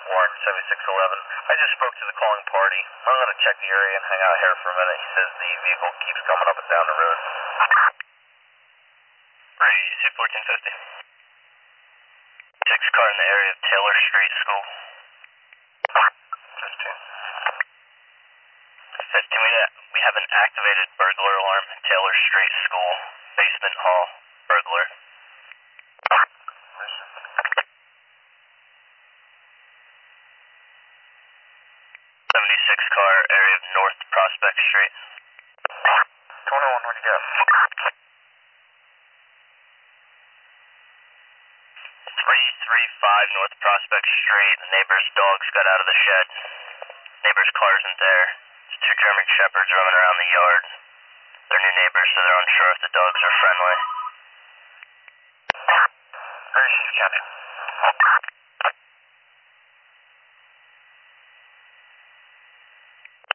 Warren 7611. I just spoke to the calling party. I'm going to check the area and hang out here for a minute. He says the vehicle keeps coming up and down the road. Breeze 1450. 6 car in the area of Taylor Street School. 15. We have an activated burglar alarm in Taylor Street School, basement hall, burglar. 76 car, area of North Prospect Street. 21, where'd you go? 335 North Prospect Street. The neighbor's dogs got out of the shed. Neighbor's car isn't there. There's 2 German Shepherds roaming around the yard. They're new neighbors, so they're unsure if the dogs are friendly. Gracious County.